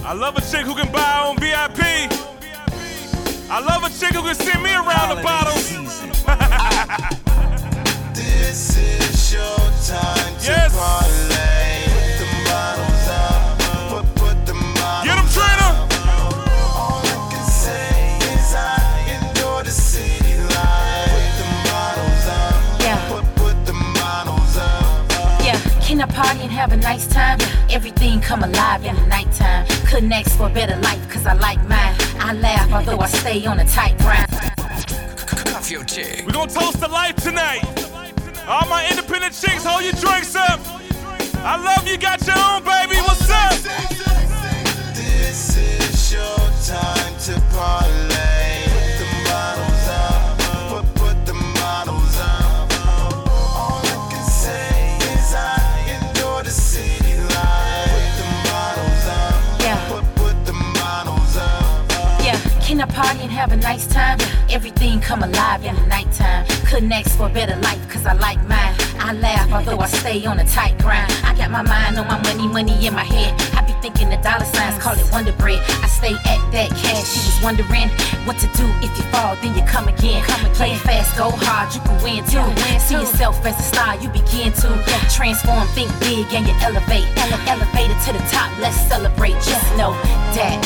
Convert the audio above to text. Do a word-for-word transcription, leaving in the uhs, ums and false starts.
I love a chick who can buy her own V I P. I love a chick who can send me around the bottles. This is your time to yes. parlay. Put the bottles up. Put, put the bottles Get him, trainer. All I can say is I endure the city life. Put the bottles up. Yeah. Put, put the bottles up. Yeah, can I party and have a nice time? Everything come alive in the nighttime. Couldn't ask for a better life, cause I like mine. I laugh although I stay on a tight grind. Cuff your chick. We gon' toast to life tonight. All my independent chicks, hold your drinks up. I love you, got your own, baby. What's up? This is your time to parlay. Put the bottles up. Put, put the bottles up. All I can say is I endure the city life. Put the bottles up. Yeah. Put, put the bottles up. Yeah, can I party and have a nice time? Everything come alive in the nighttime. Couldn't ask for a better life, cause I like mine. I laugh although I stay on a tight grind. I got my mind on my money, money in my head. I be thinking the dollar signs, call it Wonder Bread. I stay at that cash, she was wondering what to do if you fall, then you come again. Come and play it fast, go hard, you can win too. See yourself as a star, you begin to transform, think big, and you elevate. Ele- Elevated to the top, let's celebrate. Just know that